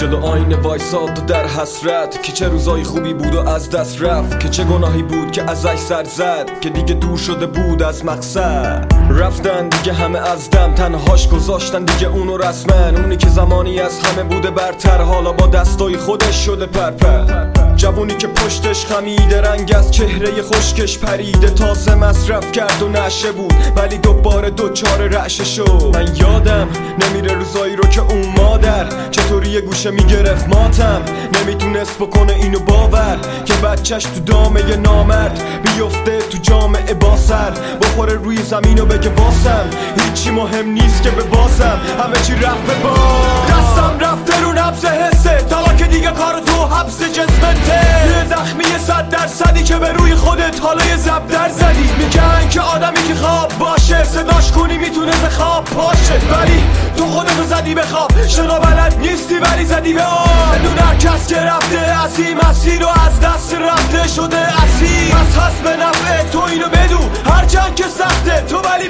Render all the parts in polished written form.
جلو آینه وایساد و در حسرت که چه روزای خوبی بود و از دست رفت، که چه گناهی بود که ازش سر زد، که دیگه دور شده بود از مقصد. رفتن دیگه همه از دم، تنهاش گذاشتن دیگه اونو رسمن. اونی که زمانی از همه بوده برتر، حالا با دستای خودش شده پرپر. جوونی که پشتش خمیده، رنگ از چهره خشکش پریده، تازه مصرف کرد و نشه بود ولی دوباره دوچار رعشه شد. من یادم نمیره روزایی رو که اون مادر چطوری یه گوشه میگرفت ماتم، نمیتونست بکنه اینو باور که بچهش تو دامه یه نامرد بیفته تو جامعه با سر، بخوره روی زمین و بگه واسم هیچی مهم نیست که ببازم، همه چی رفت به باز. دستم رفته رو نبض حسه، تا که دیگه کار تو حبس جسمته. یه زخمی 100% که به روی خودت حالا یه زب در زدی. میگن که آدمی که خواب باشه صداش کنی میتونه ز خواب پاشه، ولی تو خودتو زدی به خواب، شنا بلد نیستی ولی زدی به آب. بدون هر کس که رفته از این مسیر و از دست رفته شده اسیر، پس هست به نفع تو اینو بدون، هرچند که سخته تو ولی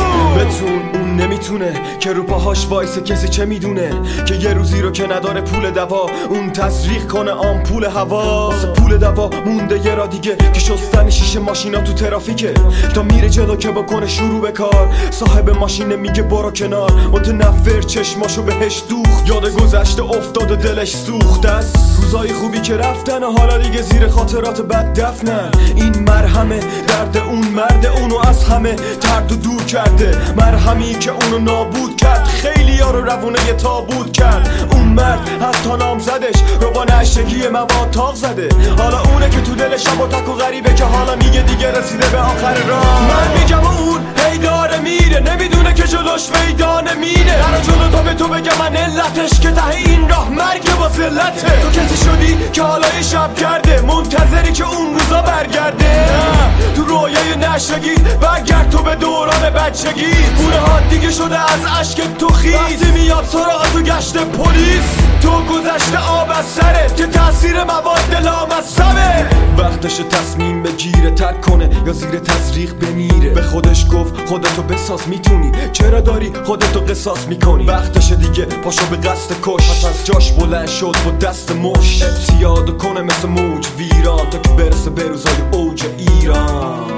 بتون. اون نمیتونه که رو پاهاش وایسه، کسی چه میدونه که یه روزی رو که نداره پول دوا اون تزریق کنه آمپول هوا. واسه پول دوا مونده یه را دیگه که شستن شیشه ماشینا تو ترافیکه، تا میره جلو که بکنه شروع به کار. صاحب ماشین میگه برو کنار، متنفر چشماشو بهش دوخت، یاد گذشته افتاد و دلش سوخت از روزای خوبی که رفتن و حالا دیگه زیر خاطرات بد دفنن. این مرهمه درد اون مرد اونو از همه ترد و دور کرده، مرهمی که اونو نابود کرد، خیلی ها رو روونه یه تابود کرد. اون مرد حتی نامزدش رو با نشگی مواد تاق زده، حالا اونه که تو دل شب و تک و غریبه که حالا میگه دیگه رسیده به آخر راه. من میگم اون هی داره میره، نمیدونه که جلوش میدانه مینه. در جلو تو به تو بگم من علتش که ته این راه مرگ با ذلته. تو کسی شدی که حالا یه شب کرده، منتظری که اون روزا برگرده. تو رویای نشگی برگرد تو به دوران بچگی، پونه ها دیگه شده از عشق تو خیز. وقتی میاد سراغ تو گشت پلیس، تو گذشته آب از سرت که تاثیر مواد لامصبه. وقتش تصمیم بگیره ترک کنه یا زیر تزریق بمیره. به خودش گفت خودتو بساز، میتونی چرا داری خودتو قصاص میکنی. وقتش دیگه پاشو به قصد کش، پس از جاش بلند شد با دست مش، اعتیاد کنه مثل موج ویران تا که برسه به روزای اوج ایران.